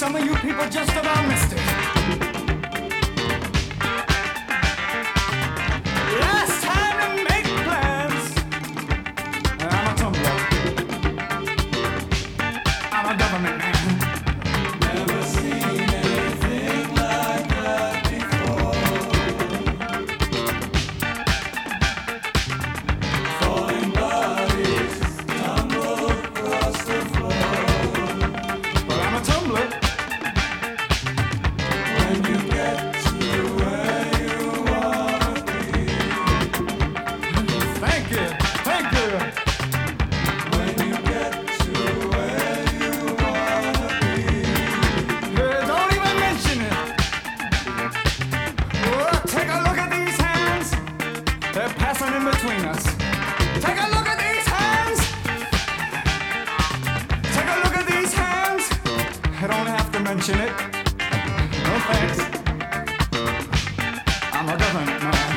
some of you people just about missed it. Last time to make plans. I'm a tumbler. I'm a government man. Never seen anything like that before. Falling bodies tumble across the floor. Well, I'm a tumbler. When you get to where you wanna be. Thank you, thank you. When you get to where you wanna be. Don't even mention it. Oh, take a look at these hands. They're passing in between us. Take a look at these hands. Take a look at these hands. I don't have to mention it. No thanks. I'm a government man.